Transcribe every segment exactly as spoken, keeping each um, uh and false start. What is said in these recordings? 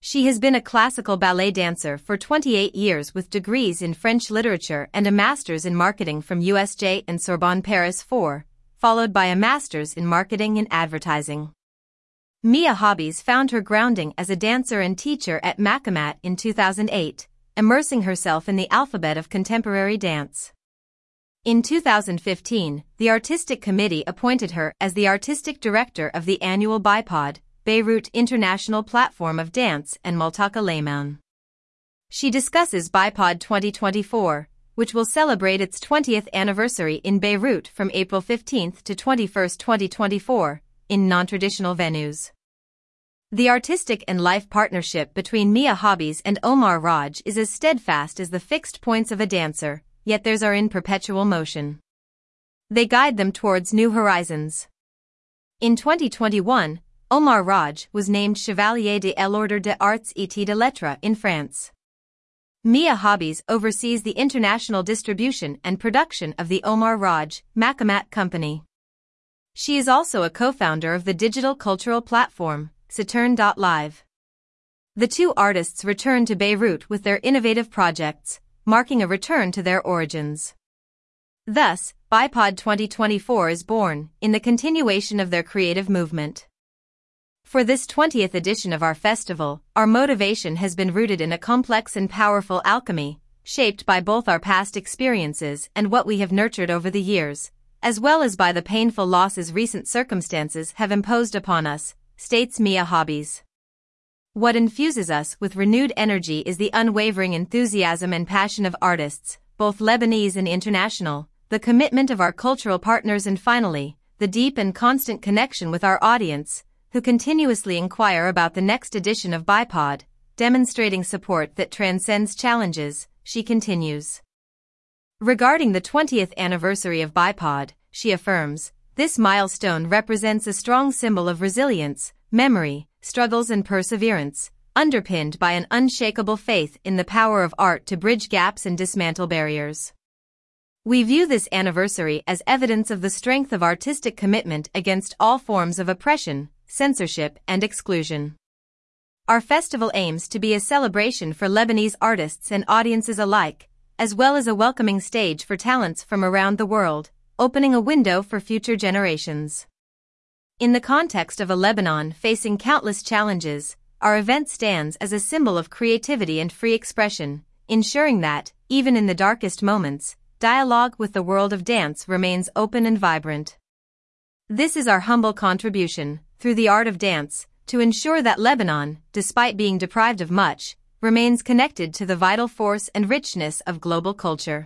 She has been a classical ballet dancer for twenty-eight years with degrees in French literature and a master's in marketing from U S J and Sorbonne Paris four, followed by a master's in marketing and advertising. Mia Hobbies found her grounding as a dancer and teacher at Makamat in two thousand eight, immersing herself in the alphabet of contemporary dance. In two thousand fifteen, the Artistic Committee appointed her as the Artistic Director of the annual BIPOD, Beirut International Platform of Dance and Multaka Layman. She discusses BIPOD twenty twenty-four, which will celebrate its twentieth anniversary in Beirut from April fifteenth to twenty-first, twenty twenty-four, in non-traditional venues. The artistic and life partnership between Mia Hobbies and Omar Raj is as steadfast as the fixed points of a dancer, yet theirs are in perpetual motion. They guide them towards new horizons. In twenty twenty-one, Omar Raj was named Chevalier de l'Ordre des Arts et des Lettres in France. Mia Hobbies oversees the international distribution and production of the Omar Raj Makamat Company. She is also a co-founder of the digital cultural platform, Saturn dot live. The two artists return to Beirut with their innovative projects, marking a return to their origins. Thus, BIPOD twenty twenty-four is born, in the continuation of their creative movement. For this twentieth edition of our festival, our motivation has been rooted in a complex and powerful alchemy, shaped by both our past experiences and what we have nurtured over the years, as well as by the painful losses recent circumstances have imposed upon us, states Mia Hobbies. What infuses us with renewed energy is the unwavering enthusiasm and passion of artists, both Lebanese and international, the commitment of our cultural partners, and finally, the deep and constant connection with our audience, who continuously inquire about the next edition of BIPOD, demonstrating support that transcends challenges, she continues. Regarding the twentieth anniversary of BIPOD, she affirms, this milestone represents a strong symbol of resilience, memory, struggles and perseverance, underpinned by an unshakable faith in the power of art to bridge gaps and dismantle barriers. We view this anniversary as evidence of the strength of artistic commitment against all forms of oppression, censorship and exclusion. Our festival aims to be a celebration for Lebanese artists and audiences alike, as well as a welcoming stage for talents from around the world, opening a window for future generations. In the context of a Lebanon facing countless challenges, our event stands as a symbol of creativity and free expression, ensuring that, even in the darkest moments, dialogue with the world of dance remains open and vibrant. This is our humble contribution, through the art of dance, to ensure that Lebanon, despite being deprived of much, remains connected to the vital force and richness of global culture.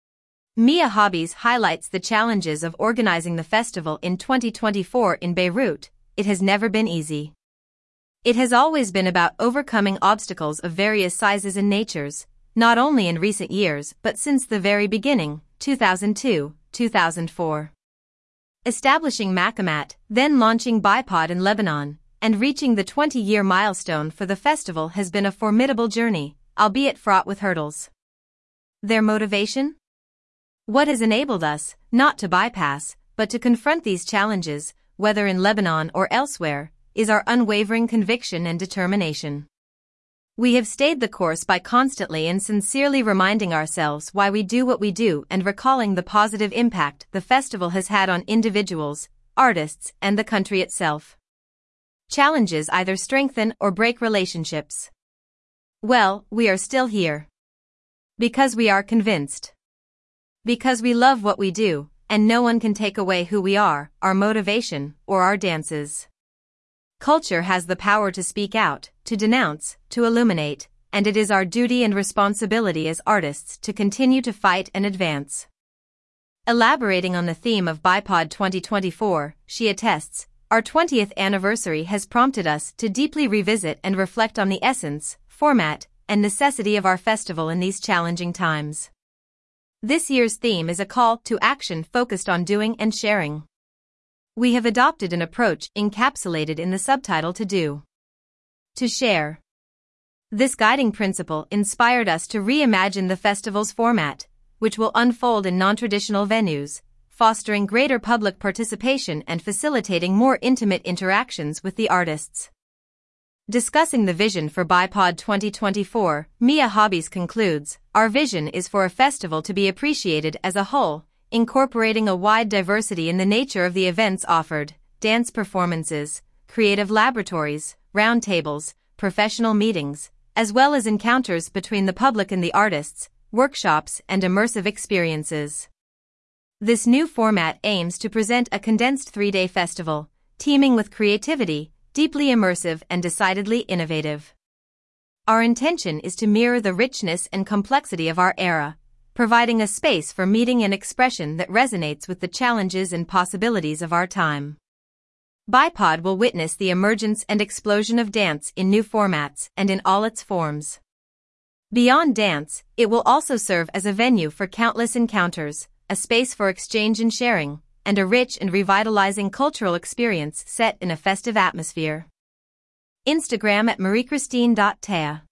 Mia Hobbies highlights the challenges of organizing the festival in twenty twenty-four in Beirut. It has never been easy. It has always been about overcoming obstacles of various sizes and natures, not only in recent years but since the very beginning, two thousand two, two thousand four. Establishing Makamat, then launching BIPOD in Lebanon, and reaching the twenty-year milestone for the festival has been a formidable journey, albeit fraught with hurdles. Their motivation? What has enabled us, not to bypass, but to confront these challenges, whether in Lebanon or elsewhere, is our unwavering conviction and determination. We have stayed the course by constantly and sincerely reminding ourselves why we do what we do and recalling the positive impact the festival has had on individuals, artists, and the country itself. Challenges either strengthen or break relationships. Well, we are still here. Because we are convinced. Because we love what we do, and no one can take away who we are, our motivation, or our dances. Culture has the power to speak out, to denounce, to illuminate, and it is our duty and responsibility as artists to continue to fight and advance. Elaborating on the theme of BIPOD twenty twenty-four, she attests, our twentieth anniversary has prompted us to deeply revisit and reflect on the essence, format, and necessity of our festival in these challenging times. This year's theme is a call to action focused on doing and sharing. We have adopted an approach encapsulated in the subtitle to do. To share. This guiding principle inspired us to reimagine the festival's format, which will unfold in non-traditional venues, fostering greater public participation and facilitating more intimate interactions with the artists. Discussing the vision for BIPOD twenty twenty-four, Mia Hobbies concludes, "Our vision is for a festival to be appreciated as a whole, incorporating a wide diversity in the nature of the events offered, dance performances, creative laboratories, roundtables, professional meetings, as well as encounters between the public and the artists, workshops and immersive experiences." This new format aims to present a condensed three-day festival, teeming with creativity, deeply immersive and decidedly innovative. Our intention is to mirror the richness and complexity of our era, providing a space for meeting and expression that resonates with the challenges and possibilities of our time. BIPOD will witness the emergence and explosion of dance in new formats and in all its forms. Beyond dance, it will also serve as a venue for countless encounters, a space for exchange and sharing, and a rich and revitalizing cultural experience set in a festive atmosphere. Instagram at mariechristine dot tea